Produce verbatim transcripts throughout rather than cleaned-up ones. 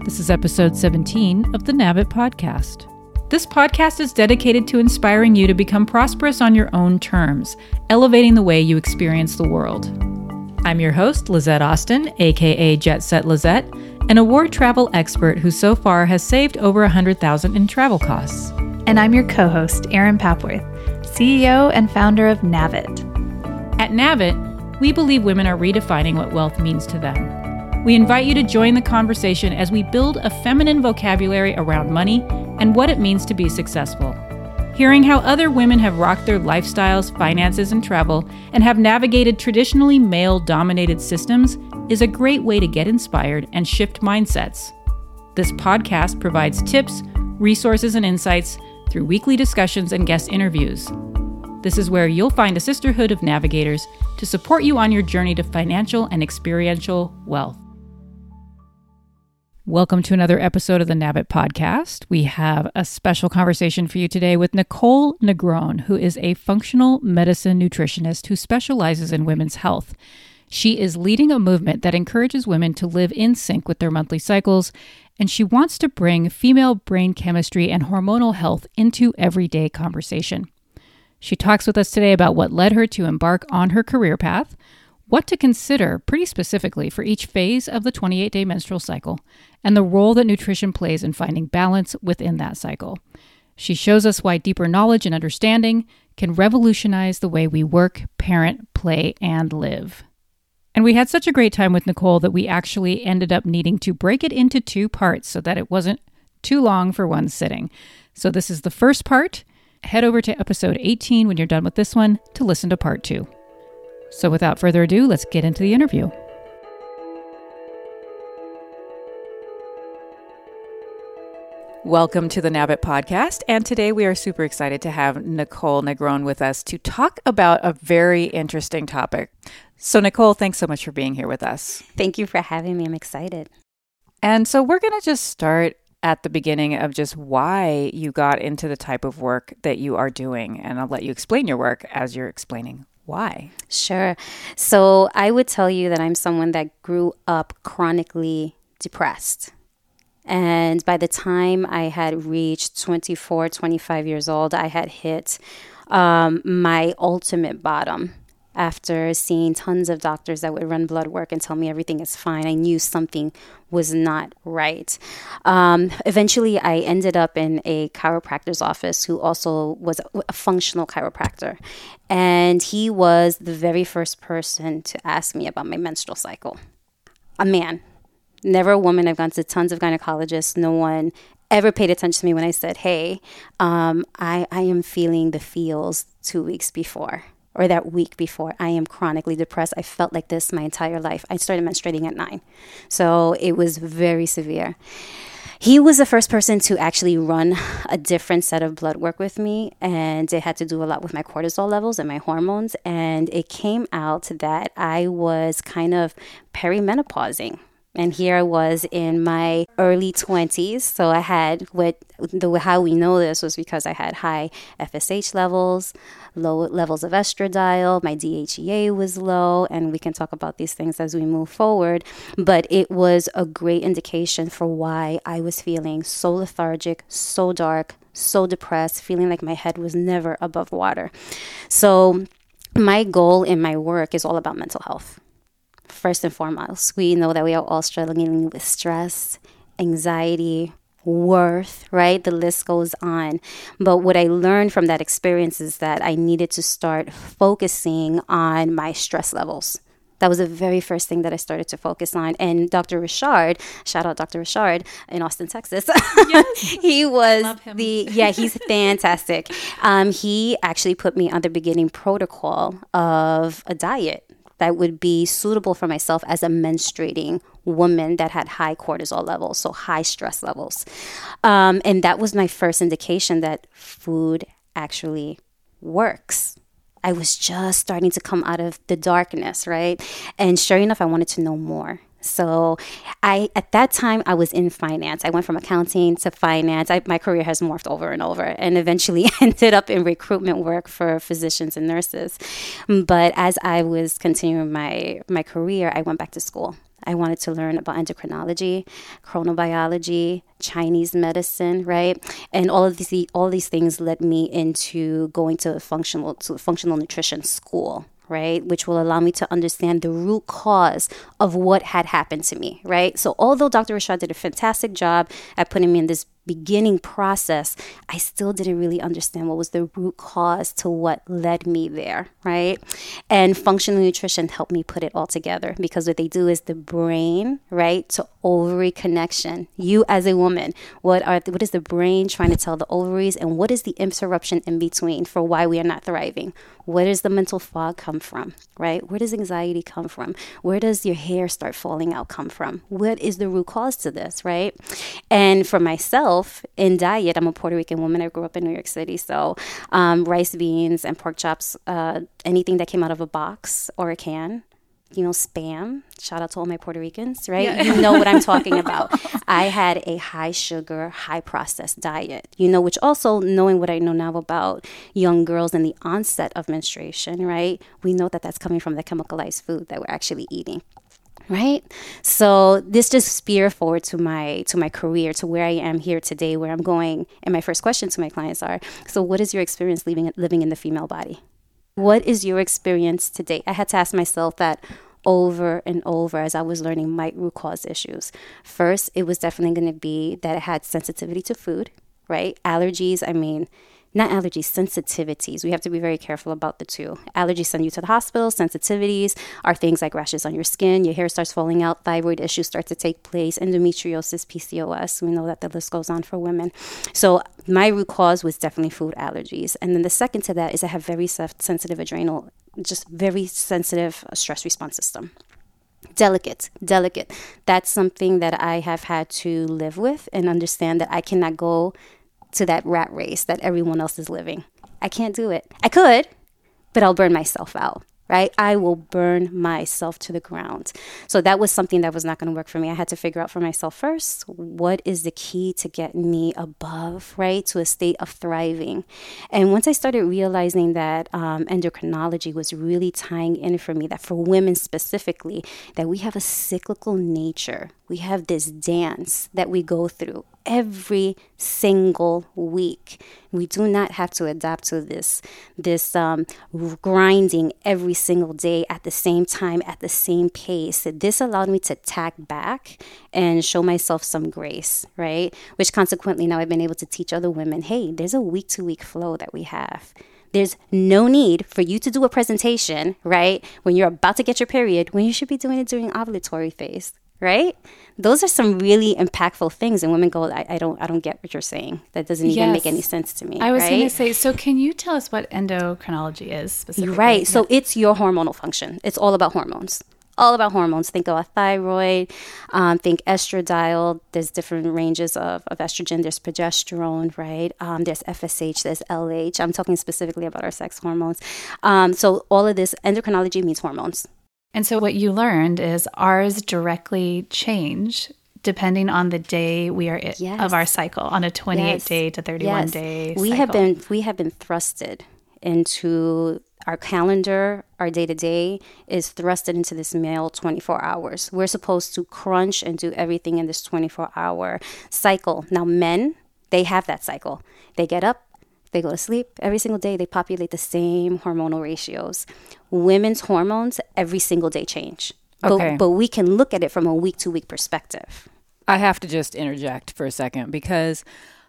This is episode seventeen of the NAVIT podcast. This podcast is dedicated to inspiring you to become prosperous on your own terms, elevating the way you experience the world. I'm your host, Lizette Austin, aka Jet Set Lizette, an award travel expert who so far has saved over one hundred thousand dollars in travel costs. And I'm your co-host, Erin Papworth, C E O and founder of NAVIT. At NAVIT, we believe women are redefining what wealth means to them. We invite you to join the conversation as we build a feminine vocabulary around money and what it means to be successful. Hearing how other women have rocked their lifestyles, finances, and travel, and have navigated traditionally male-dominated systems is a great way to get inspired and shift mindsets. This podcast provides tips, resources, and insights through weekly discussions and guest interviews. This is where you'll find a sisterhood of navigators to support you on your journey to financial and experiential wealth. Welcome to another episode of the NAVIT podcast. We have a special conversation for you today with Nicole Negron, who is a functional medicine nutritionist who specializes in women's health. She is leading a movement that encourages women to live in sync with their monthly cycles, and she wants to bring female brain chemistry and hormonal health into everyday conversation. She talks with us today about what led her to embark on her career path, what to consider pretty specifically for each phase of the twenty-eight day menstrual cycle, and the role that nutrition plays in finding balance within that cycle. She shows us why deeper knowledge and understanding can revolutionize the way we work, parent, play, and live. And we had such a great time with Nicole that we actually ended up needing to break it into two parts so that it wasn't too long for one sitting. So this is the first part. Head over to episode eighteen when you're done with this one to listen to part two. So without further ado, let's get into the interview. Welcome to the NAVIT podcast, and today we are super excited to have Nicole Negron with us to talk about a very interesting topic. So Nicole, thanks so much for being here with us. Thank you for having me. I'm excited. And so we're going to just start at the beginning of just why you got into the type of work that you are doing, and I'll let you explain your work as you're explaining why. Sure. So I would tell you that I'm someone that grew up chronically depressed. And by the time I had reached twenty-four, twenty-five years old, I had hit um, my ultimate bottom. After seeing tons of doctors that would run blood work and tell me everything is fine, I knew something was not right. Um, eventually, I ended up in a chiropractor's office who also was a functional chiropractor. And he was the very first person to ask me about my menstrual cycle. A man. Never a woman. I've gone to tons of gynecologists. No one ever paid attention to me when I said, hey, um, I, I am feeling the feels two weeks before. Or that week before. I am chronically depressed. I felt like this my entire life. I started menstruating at nine. So it was very severe. He was the first person to actually run a different set of blood work with me. And it had to do a lot with my cortisol levels and my hormones. And it came out that I was kind of perimenopausing. And here I was in my early twenties. So I had what the how we know this was because I had high F S H levels, low levels of estradiol, my D H E A was low, and we can talk about these things as we move forward. But it was a great indication for why I was feeling so lethargic, so dark, so depressed, feeling like my head was never above water. So my goal in my work is all about mental health. First and foremost, we know that we are all struggling with stress, anxiety, worth, right? The list goes on. But what I learned from that experience is that I needed to start focusing on my stress levels. That was the very first thing that I started to focus on. And Doctor Richard, shout out Doctor Richard in Austin, Texas. Yes. He was the, yeah, he's fantastic. Um, he actually put me on the beginning protocol of a diet that would be suitable for myself as a menstruating woman that had high cortisol levels, so high stress levels. Um, and that was my first indication that food actually works. I was just starting to come out of the darkness, right? And sure enough, I wanted to know more. So I, at that time, I was in finance. I went from accounting to finance. I, my career has morphed over and over and eventually ended up in recruitment work for physicians and nurses. But as I was continuing my, my career, I went back to school. I wanted to learn about endocrinology, chronobiology, Chinese medicine, right? And all of these all these things led me into going to a functional to a functional nutrition school, right? Which will allow me to understand the root cause of what had happened to me, right? So although Doctor Rashad did a fantastic job at putting me in this beginning process, I still didn't really understand what was the root cause to what led me there, right? And functional nutrition helped me put it all together, because what they do is the brain, right, to ovary connection. You as a woman, what are what is the brain trying to tell the ovaries, and what is the interruption in between for why we are not thriving? Where does the mental fog come from, right? Where does anxiety come from? Where does your hair start falling out come from? What is the root cause to this, right? And for myself, in diet, I'm a Puerto Rican woman. I grew up in New York City. So um, rice, beans, and pork chops, uh, anything that came out of a box or a can, you know, Spam. Shout out to all my Puerto Ricans, right? Yeah. You know what I'm talking about. I had a high sugar, high processed diet, you know, which also, knowing what I know now about young girls and the onset of menstruation, right? We know that that's coming from the chemicalized food that we're actually eating. Right? So this just spear forward to my to my career, to where I am here today, where I'm going. And my first question to my clients are, so what is your experience living, living in the female body? What is your experience today? I had to ask myself that over and over as I was learning my root cause issues. First, it was definitely going to be that I had sensitivity to food, right? Allergies, I mean, not allergies, sensitivities. We have to be very careful about the two. Allergies send you to the hospital. Sensitivities are things like rashes on your skin, your hair starts falling out, thyroid issues start to take place, endometriosis, P C O S. We know that the list goes on for women. So my root cause was definitely food allergies. And then the second to that is I have very sensitive adrenal, just very sensitive stress response system. Delicate, delicate. That's something that I have had to live with and understand that I cannot go to that rat race that everyone else is living. I can't do it. I could, but I'll burn myself out, right? I will burn myself to the ground. So that was something that was not going to work for me. I had to figure out for myself first, what is the key to get me above, right, to a state of thriving? And once I started realizing that um, endocrinology was really tying in for me, that for women specifically, that we have a cyclical nature. We have this dance that we go through every single week. We do not have to adapt to this, this um, grinding every single day at the same time, at the same pace. This allowed me to tack back and show myself some grace, right? Which consequently now I've been able to teach other women, hey, there's a week-to-week flow that we have. There's no need for you to do a presentation, right, when you're about to get your period, when you should be doing it during ovulatory phase. Right? Those are some really impactful things. And women go, I, I don't I don't get what you're saying. That doesn't even yes. make any sense to me. I was right? going to say, so can you tell us what endocrinology is specifically? Right. Yeah. So it's your hormonal function. It's all about hormones. All about hormones. Think of a thyroid, um, think estradiol. There's different ranges of, of estrogen. There's progesterone, right? Um, there's F S H, there's L H. I'm talking specifically about our sex hormones. Um, so all of this, endocrinology means hormones. And so what you learned is ours directly change depending on the day we are yes. of our cycle, on a twenty-eight yes. day to thirty-one yes. day we cycle. have been we have been thrusted into our calendar. Our day-to-day is thrusted into this male twenty-four hours. We're supposed to crunch and do everything in this twenty-four hour cycle. Now men, they have that cycle. They get up, they go to sleep. Every single day, they populate the same hormonal ratios. Women's hormones every single day change. Okay. But, but we can look at it from a week-to-week perspective. I have to just interject for a second because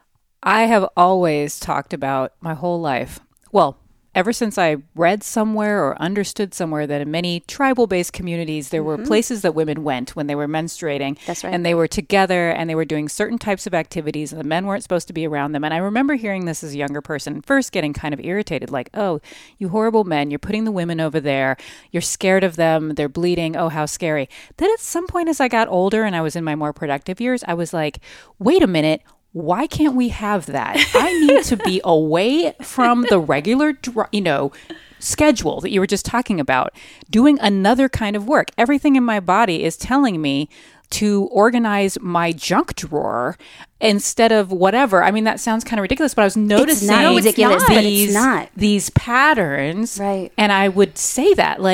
I have always talked about my whole life. Well, ever since I read somewhere or understood somewhere that in many tribal-based communities, there mm-hmm. were places that women went when they were menstruating. That's right. And they were together and they were doing certain types of activities and the men weren't supposed to be around them. And I remember hearing this as a younger person, first getting kind of irritated, like, oh, you horrible men, you're putting the women over there. You're scared of them. They're bleeding. Oh, how scary. Then at some point as I got older and I was in my more productive years, I was like, wait a minute. Why can't we have that? I need to be away from the regular, you know, schedule that you were just talking about, doing another kind of work. Everything in my body is telling me to organize my junk drawer instead of whatever. I mean, that sounds kind of ridiculous, but I was noticing it's not ridiculous, these, but it's not. these patterns. Right. And I would say that, like,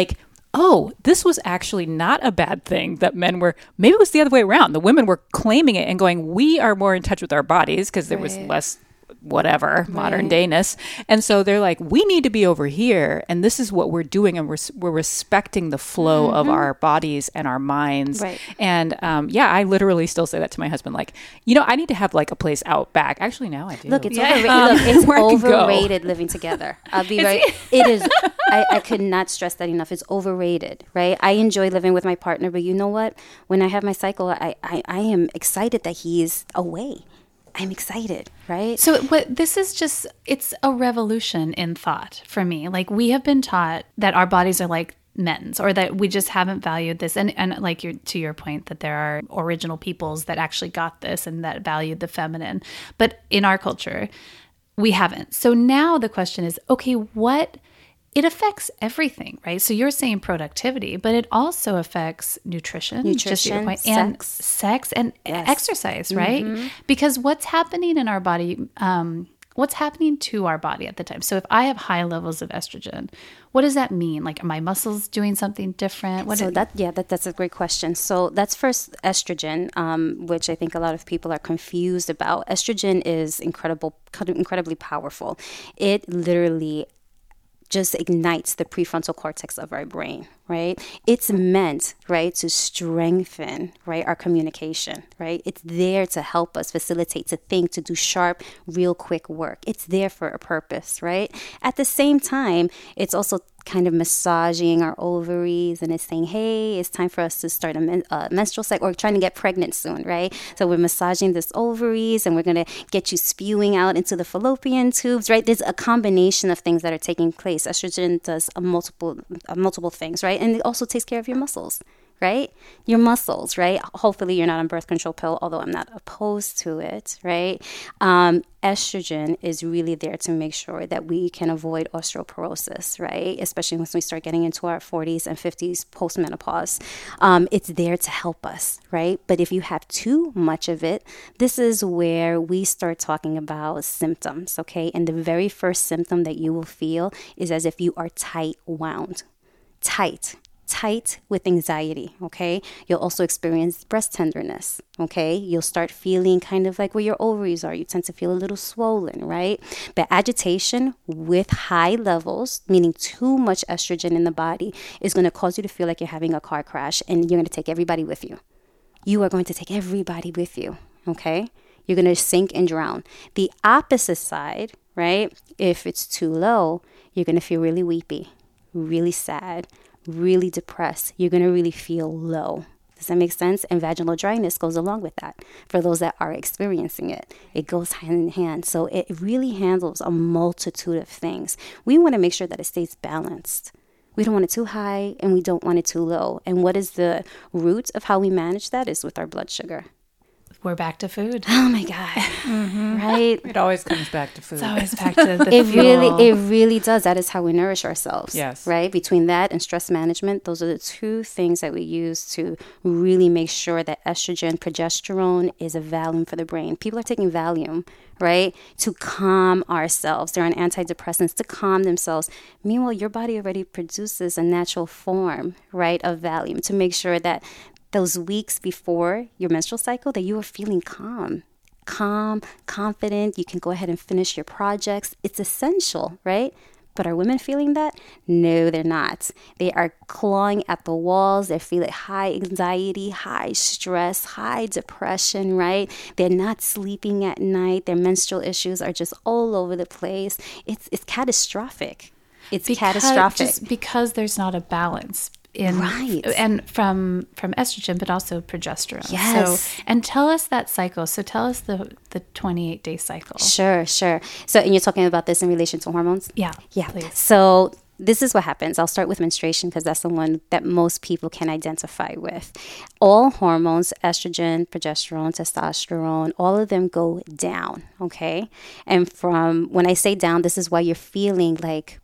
oh, this was actually not a bad thing that men were, maybe it was the other way around. The women were claiming it and going, we are more in touch with our bodies because there right. was less whatever, right. modern dayness. And so they're like, we need to be over here. And this is what we're doing. And we're, we're respecting the flow mm-hmm. of our bodies and our minds. Right. And um, yeah, I literally still say that to my husband. Like, you know, I need to have like a place out back. Actually, now I do. Look, it's, yeah. overrated. Um, Look, it's overrated living together. I'll be right. It is. I, I could not stress that enough. It's overrated, right? I enjoy living with my partner, but you know what? When I have my cycle, I, I, I am excited that he is away. I'm excited, right? So what this is just, it's a revolution in thought for me. Like we have been taught that our bodies are like men's, or that we just haven't valued this. And, and like your, to your point, that there are original peoples that actually got this and that valued the feminine. But in our culture, we haven't. So now the question is, okay, what... It affects everything, right? So you're saying productivity, but it also affects nutrition, nutrition just your point, sex. and sex and yes. exercise, right? Mm-hmm. Because what's happening in our body, um, what's happening to our body at the time? So if I have high levels of estrogen, what does that mean? Like, are my muscles doing something different? What so it, that yeah, that, that's a great question. So that's first estrogen, um, which I think a lot of people are confused about. Estrogen is incredible, incredibly powerful. It literally just ignites the prefrontal cortex of our brain, right? It's meant, right, to strengthen, right, our communication, right? It's there to help us facilitate, to think, to do sharp, real quick work. It's there for a purpose, right? At the same time, it's also kind of massaging our ovaries, and it's saying, hey, it's time for us to start a men- uh, menstrual cycle, or trying to get pregnant soon, right? So we're massaging this ovaries, and we're going to get you spewing out into the fallopian tubes, right? There's a combination of things that are taking place. Estrogen does a multiple, uh, multiple things, right? And it also takes care of your muscles, right? Your muscles, right? Hopefully you're not on birth control pill, although I'm not opposed to it, right? Um, estrogen is really there to make sure that we can avoid osteoporosis, right? Especially once we start getting into our forties and fifties post-menopause. Um, it's there to help us, right? But if you have too much of it, this is where we start talking about symptoms, okay? And the very first symptom that you will feel is as if you are tight wound, tight. tight with anxiety, okay? You'll also experience breast tenderness, okay? You'll start feeling kind of like where your ovaries are. You tend to feel a little swollen, right? But agitation with high levels, meaning too much estrogen in the body, is going to cause you to feel like you're having a car crash, and you're going to take everybody with you. You are going to take everybody with you, okay? You're going to sink and drown. The opposite side, right? If it's too low, you're going to feel really weepy, really sad, really depressed. You're going to really feel low. Does that make sense? And vaginal dryness goes along with that. For those that are experiencing it, it goes hand in hand. So it really handles a multitude of things. We want to make sure that it stays balanced. We don't want it too high, and we don't want it too low. And what is the root of how we manage that is with our blood sugar. We're back to food. Oh my God. Mm-hmm. Right? It always comes back to food. It's always back to the it fuel. really, it really does. That is how we nourish ourselves. Yes. Right? Between that and stress management, those are the two things that we use to really make sure that estrogen, progesterone is a Valium for the brain. People are taking Valium, right, to calm ourselves. They're on antidepressants to calm themselves. Meanwhile, your body already produces a natural form, right, of Valium to make sure that those weeks before your menstrual cycle, that you are feeling calm, calm, confident. You can go ahead and finish your projects. It's essential, right? But are women feeling that? No, they're not. They are clawing at the walls. They're feeling high anxiety, high stress, high depression, right? They're not sleeping at night. Their menstrual issues are just all over the place. It's it's catastrophic. It's because, catastrophic. Just because there's not a balance. In, right. And from from estrogen, but also progesterone. Yes. So, and tell us that cycle. So tell us the, the twenty-eight day cycle. Sure, sure. So, and you're talking about this in relation to hormones? Yeah. Yeah. Please. So this is what happens. I'll start with menstruation because that's the one that most people can identify with. All hormones, estrogen, progesterone, testosterone, all of them go down, okay? And from when I say down, this is why you're feeling like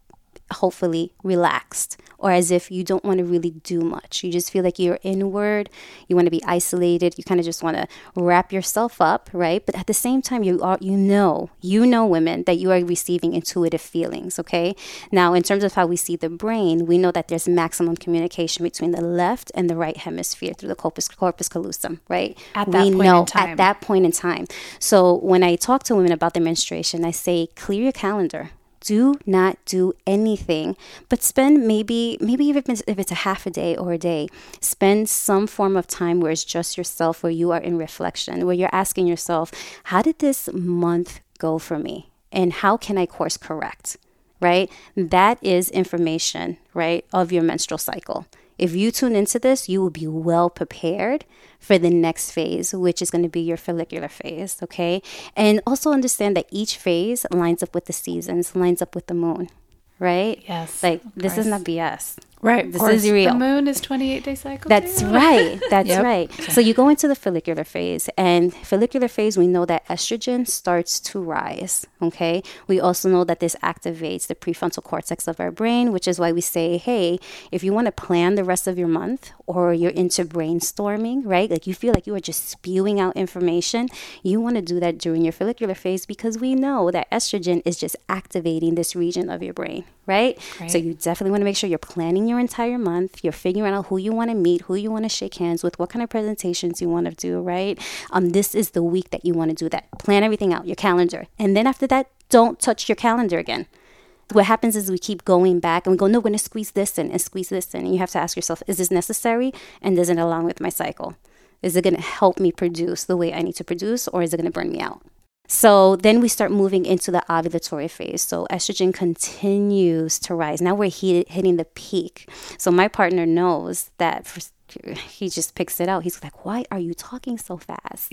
hopefully relaxed, or as if you don't want to really do much. You just feel like you're inward, you want to be isolated, you kind of just want to wrap yourself up, right? But at the same time, you are, you know, you know, women, that you are receiving intuitive feelings, okay? Now, in terms of how we see the brain, we know that there's maximum communication between the left and the right hemisphere through the corpus, corpus callosum, right? At that we point know in time. At that point in time. So when I talk to women about their menstruation, I say, clear your calendar. Do not do anything, but spend maybe, maybe even if it's a half a day or a day, spend some form of time where it's just yourself, where you are in reflection, where you're asking yourself, how did this month go for me? And how can I course correct, right? That is information, right, of your menstrual cycle. If you tune into this, you will be well prepared for the next phase, which is going to be your follicular phase, okay? And also understand that each phase lines up with the seasons, lines up with the moon, right? Yes. Like, this is not B S. Right. This is real. The moon is twenty-eight day cycle. That's too? right. That's Yep. right. So you go into the follicular phase, and follicular phase, we know that estrogen starts to rise. Okay. We also know that this activates the prefrontal cortex of our brain, which is why we say, hey, if you want to plan the rest of your month, or you're into brainstorming, right? Like you feel like you are just spewing out information, you want to do that during your follicular phase, because we know that estrogen is just activating this region of your brain, right? Great. So you definitely want to make sure you're planning your entire month. You're figuring out who you want to meet, who you want to shake hands with, what kind of presentations you want to do, right? Um, this is the week that you want to do that. Plan everything out, your calendar. And then after that, don't touch your calendar again. What happens is we keep going back and we go, no, we're going to squeeze this in and squeeze this in. And you have to ask yourself, is this necessary? And does it align with my cycle? Is it going to help me produce the way I need to produce, or is it going to burn me out? So then we start moving into the ovulatory phase. So estrogen continues to rise. Now we're he- hitting the peak. So my partner knows that for, he just picks it out. He's like, why are you talking so fast?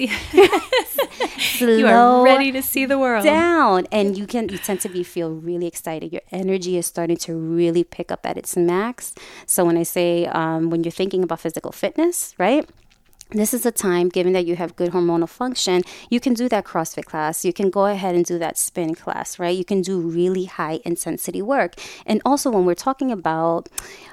Slow You are ready to see the world. down. And you can you tend to be feel really excited. Your energy is starting to really pick up at its max. So when I say um, when you're thinking about physical fitness, right? This is a time, given that you have good hormonal function, you can do that CrossFit class. You can go ahead and do that spin class, right? You can do really high intensity work. And also when we're talking about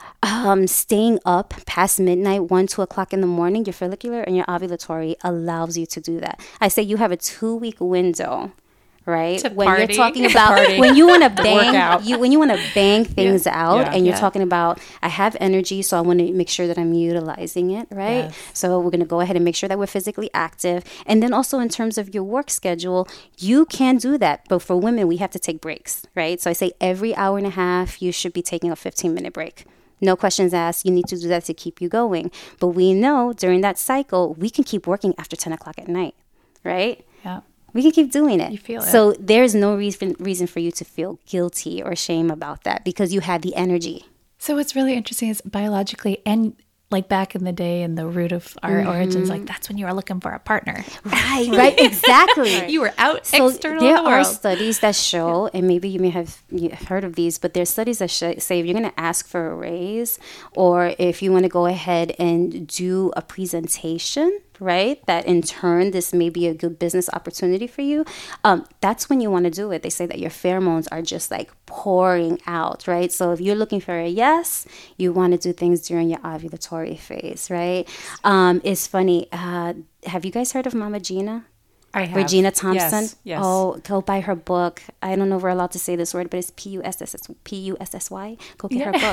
um, staying up past midnight, one, two o'clock in the morning, your follicular and your ovulatory allows you to do that. I say you have a two week window, right? To when party. you're talking about when you want to bang Workout. you when you want to bang things Yeah. out, Yeah. and you're Yeah. talking about, I have energy, so I want to make sure that I'm utilizing it, right? Yes. So we're going to go ahead and make sure that we're physically active. And then also in terms of your work schedule, you can do that. But for women, we have to take breaks, right? So I say every hour and a half, you should be taking a fifteen minute break. No questions asked. You need to do that to keep you going. But we know during that cycle, we can keep working after ten o'clock at night, right? Yeah. We can keep doing it. You feel it. So there's no reason reason for you to feel guilty or shame about that, because you have the energy. So what's really interesting is biologically, and like back in the day in the root of our Mm-hmm. origins, like that's when you were looking for a partner. Right, right, exactly. You were out So external there in the are world. studies that show, and maybe you may have you have heard of these, but there's studies that sh- say if you're going to ask for a raise, or if you want to go ahead and do a presentation, right, that in turn this may be a good business opportunity for you, um, that's when you want to do it. They say that your pheromones are just like pouring out, right? So if you're looking for a yes, you want to do things during your ovulatory phase, right? Um, it's funny. Uh, have you guys heard of Mama Gina? I have. Regina Thompson. Yes. yes. Oh, go buy her book. I don't know if we're allowed to say this word, but it's P U S S S P U S S Y. Go get her book.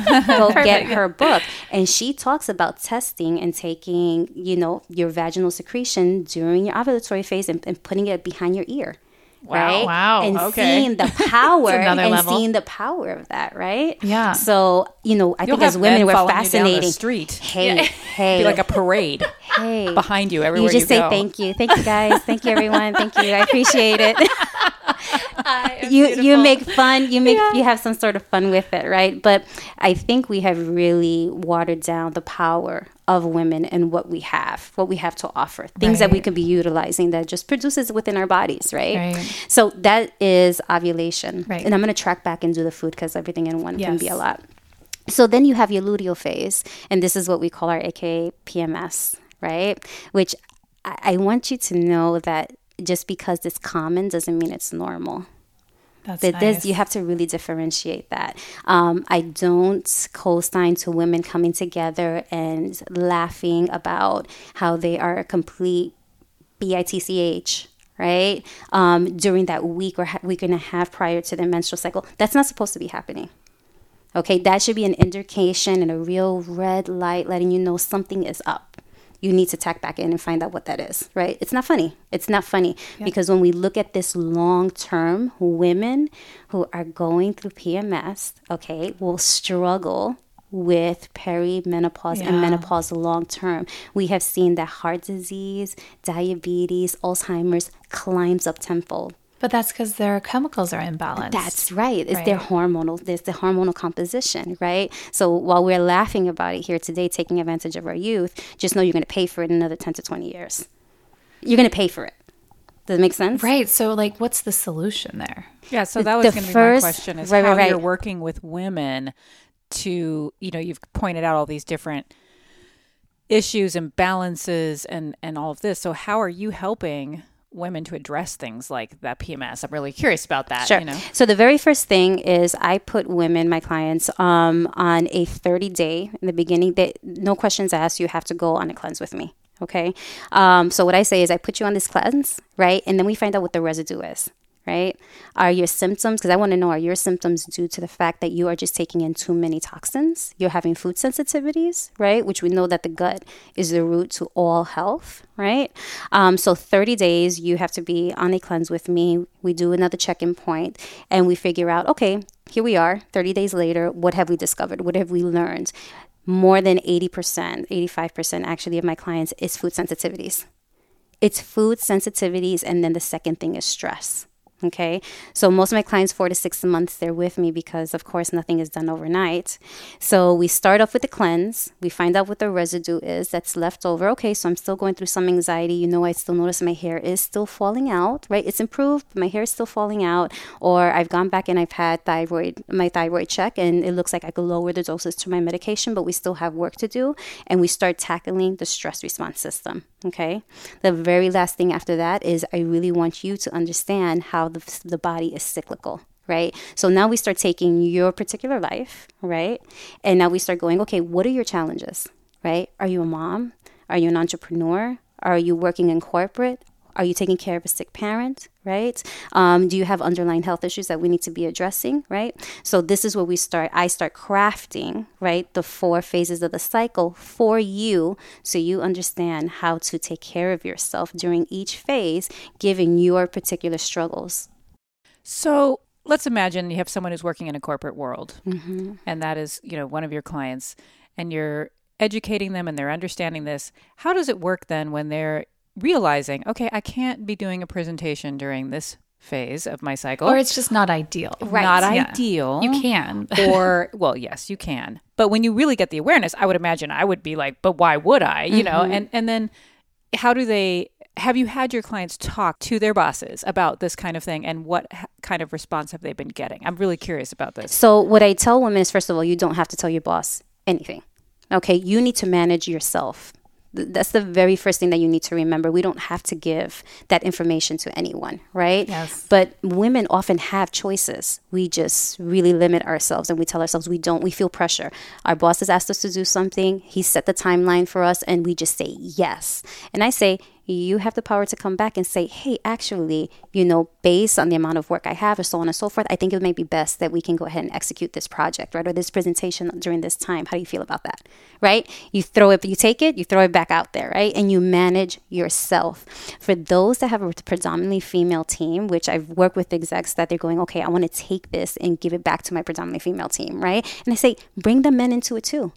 Go get her book. And she talks about testing and taking, you know, your vaginal secretion during your ovulatory phase and, and putting it behind your ear. Wow. Right? Wow. And Okay. seeing the power and another level. seeing the power of that, right? Yeah. So, you know, I You'll think as have women men we're following you down the fascinating. street. Hey, hey. Be like a parade hey. behind you everywhere You just say go. thank you. Thank you, guys. Thank you, everyone. Thank you. I appreciate it. I am you you beautiful. make fun. You make you have some sort of fun with it, right? But I think we have really watered down the power of women and what we have, what we have to offer, things that we Right. could be utilizing that just produces within our bodies, right? Right. So that is ovulation. Right. And I'm going to track back and do the food because everything in one can be a Yes. lot. So then you have your luteal phase, and this is what we call our A K A P M S, right? Which I, I want you to know that just because it's common doesn't mean it's normal, That's But nice. this, you have to really differentiate that. Um, I don't co-sign to women coming together and laughing about how they are a complete B I T C H, right? Um, during that week or ha- week and a half prior to their menstrual cycle. That's not supposed to be happening. Okay, that should be an indication and a real red light letting you know something is up. You need to tap back in and find out what that is, right? It's not funny. It's not funny yeah. because when we look at this long term, women who are going through P M S, okay, will struggle with perimenopause yeah. and menopause long term. We have seen that heart disease, diabetes, Alzheimer's climbs up tenfold. But that's because their chemicals are imbalanced. That's right. It's right. their hormonal, there's the hormonal composition, right? So while we're laughing about it here today, taking advantage of our youth, just know you're going to pay for it in another ten to twenty years. You're going to pay for it. Does it make sense? Right. So like, what's the solution there? Yeah. So that was going to be my question is right, how right, right. you're working with women to, you know, you've pointed out all these different issues and balances and, and all of this. So how are you helping women to address things like that P M S? I'm really curious about that. Sure. You know? So the very first thing is I put women, my clients, um, on a thirty day in the beginning. They, no questions asked. You have to go on a cleanse with me. Okay. Um, so what I say is I put you on this cleanse, right? And then we find out what the residue is. Right? Are your symptoms, because I want to know, are your symptoms due to the fact that you are just taking in too many toxins? You're having food sensitivities, right? Which we know that the gut is the root to all health, right? Um, so thirty days, you have to be on a cleanse with me. We do another check-in point and we figure out, okay, here we are, thirty days later, what have we discovered? What have we learned? More than eighty percent, eighty-five percent actually of my clients is food sensitivities. It's food sensitivities, and then the second thing is stress. Okay, so most of my clients, four to six months, they're with me because, of course, nothing is done overnight. So we start off with the cleanse. We find out what the residue is that's left over. Okay, so I'm still going through some anxiety. You know, I still notice my hair is still falling out, right? It's improved, but my hair is still falling out. Or I've gone back and I've had thyroid, my thyroid check, and it looks like I could lower the doses to my medication, but we still have work to do. And we start tackling the stress response system. Okay, the very last thing after that is I really want you to understand how the, the body is cyclical, right? So now we start taking your particular life, right? And now we start going, okay, what are your challenges, right? Are you a mom? Are you an entrepreneur? Are you working in corporate? Are you taking care of a sick parent, right? Um, do you have underlying health issues that we need to be addressing, right? So this is where we start. I start crafting, right, the four phases of the cycle for you so you understand how to take care of yourself during each phase, given your particular struggles. So let's imagine you have someone who's working in a corporate world, mm-hmm. and that is, you know, one of your clients, and you're educating them and they're understanding this. How does it work then when they're realizing, okay, I can't be doing a presentation during this phase of my cycle. Or it's just not ideal. Right. Not yeah. ideal. You can. or, well, yes, you can. But when you really get the awareness, I would imagine I would be like, but why would I? You mm-hmm. know, and, and then how do they, have you had your clients talk to their bosses about this kind of thing, and what kind of response have they been getting? I'm really curious about this. So what I tell women is, first of all, you don't have to tell your boss anything. Okay. You need to manage yourself. That's the very first thing that you need to remember. We don't have to give that information to anyone, right? Yes. But women often have choices. We just really limit ourselves and we tell ourselves we don't. We feel pressure. Our boss has asked us to do something. He set the timeline for us and we just say yes. And I say, you have the power to come back and say, hey, actually, you know, based on the amount of work I have or so on and so forth, I think it may be best that we can go ahead and execute this project, right? Or this presentation during this time. How do you feel about that, right? You throw it, you take it, you throw it back out there, right? And you manage yourself. For those that have a predominantly female team, which I've worked with execs that they're going, okay, I want to take this and give it back to my predominantly female team, right? And I say, bring the men into it too.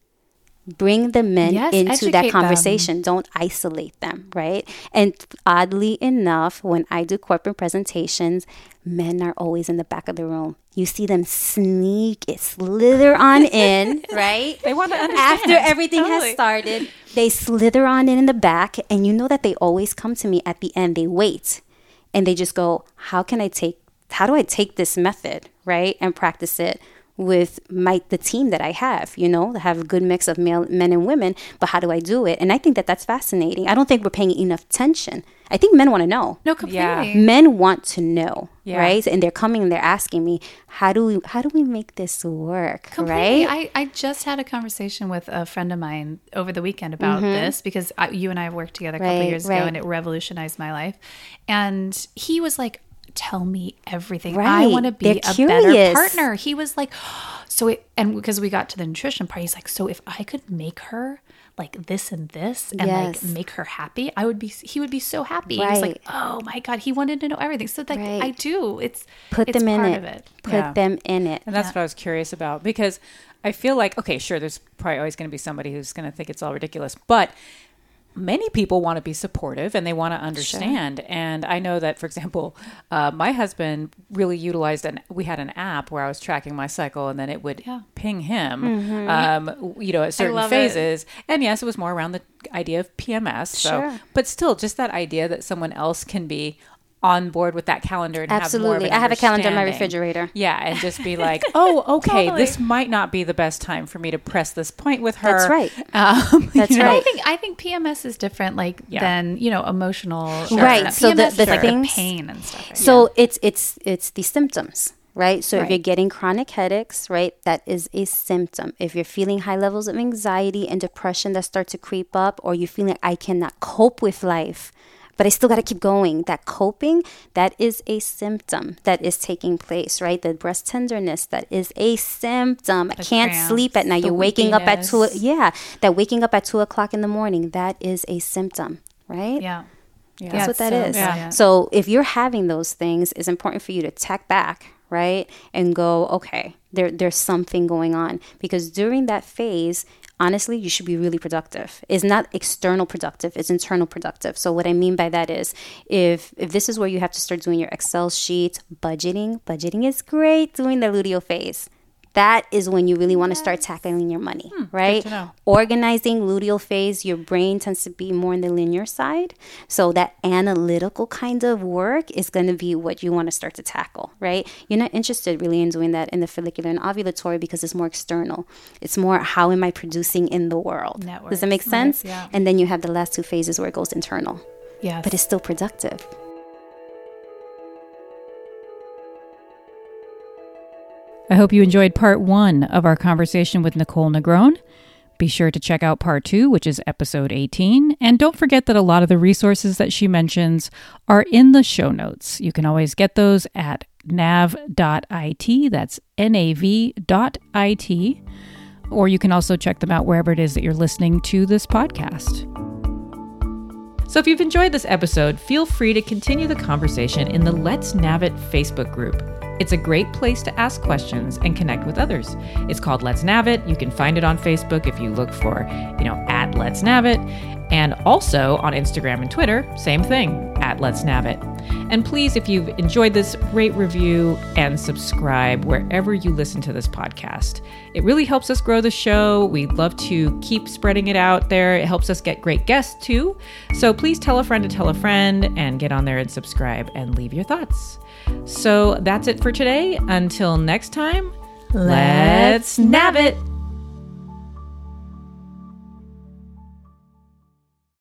Bring the men yes, into that them. conversation. Don't isolate them, right? And oddly enough, when I do corporate presentations, men are always in the back of the room. You see them sneak it, slither on in, right? They want to understand. After everything totally. has started, they slither on in in the back. And you know that they always come to me at the end. They wait. And they just go, how can I take, how do I take this method, right? And practice it with my the team that I have, you know, to have a good mix of male, men and women. But how do I do it? And I think that that's fascinating. I don't think we're paying enough attention. I think men want to know. No, completely. Yeah. Men want to know, Yeah. right? And they're coming and they're asking me, how do we how do we make this work, Completely. right? I, I just had a conversation with a friend of mine over the weekend about this because I, you and I have worked together a couple Right, of years right. ago and it revolutionized my life. And he was like, tell me everything. I Right. want to be They're a curious. better partner. He was like, so it, and because we got to the nutrition part, he's like, so if I could make her like this and this and Yes. like make her happy, I would be, he would be so happy. He was like, Right. oh my God, he wanted to know everything. So like, Right. I do, it's, Put it's them in part it. of it. Put Yeah. them in it. And that's Yeah. what I was curious about, because I feel like, okay, sure, there's probably always going to be somebody who's going to think it's all ridiculous, but many people want to be supportive and they want to understand. And I know that, for example, uh, my husband really utilized an, we had an app where I was tracking my cycle and then it would Yeah. ping him, um, you know, at certain love it. phases. And yes, it was more around the idea of P M S. So, Sure. but still just that idea that someone else can be on board with that calendar and Absolutely. have more of an I have a calendar in my understanding. refrigerator. Yeah, and just be like, oh, okay, Totally. this might not be the best time for me to press this point with her. That's right. Um, That's you know? right. I think I think P M S is different, like Yeah. than you know emotional, Right, Uh, so the- P M S the is like things- the pain and stuff. Right? So it's it's it's the symptoms, right? So if Right. you're getting chronic headaches, right, that is a symptom. If you're feeling high levels of anxiety and depression that start to creep up, or you feel like I cannot cope with life, but I still got to keep going. That coping, that is a symptom that is taking place, right? The breast tenderness, that is a symptom. I The can't cramps, sleep at night. the You're waking up at two. weakness. Yeah, that waking up at two o'clock in the morning, that is a symptom, right? yeah, Yeah. That's what that so is. Yeah. So if you're having those things, it's important for you to tack back, right? And go, okay, there, there's something going on. Because during that phase, honestly, you should be really productive. It's not external productive, it's internal productive. So what I mean by that is if if this is where you have to start doing your Excel sheet, budgeting, budgeting is great during the luteal phase. That is when you really want to start tackling your money, right? to know. Organizing luteal phase, your brain tends to be more on the linear side. So that analytical kind of work is going to be what you want to start to tackle, right? You're not interested really in doing that in the follicular and ovulatory because it's more external. It's more how am I producing in the world? Does Networks, that make right, sense? yeah. And then you have the last two phases where it goes internal, yeah. but it's still productive. I hope you enjoyed part one of our conversation with Nicole Negron. Be sure to check out part two, which is episode eighteen. And don't forget that a lot of the resources that she mentions are in the show notes. You can always get those at nav dot I T. That's N A V dot I T. Or you can also check them out wherever it is that you're listening to this podcast. So if you've enjoyed this episode, feel free to continue the conversation in the Let's Nav It Facebook group. It's a great place to ask questions and connect with others. It's called Let's Nav It. You can find it on Facebook if you look for, you know, at Let's Nav It. And also on Instagram and Twitter, same thing, at Let's Nav It. And please, if you've enjoyed this, rate, review, and subscribe wherever you listen to this podcast. It really helps us grow the show. We'd love to keep spreading it out there. It helps us get great guests too. So please tell a friend to tell a friend and get on there and subscribe and leave your thoughts. So that's it for today. Until next time, let's nav it.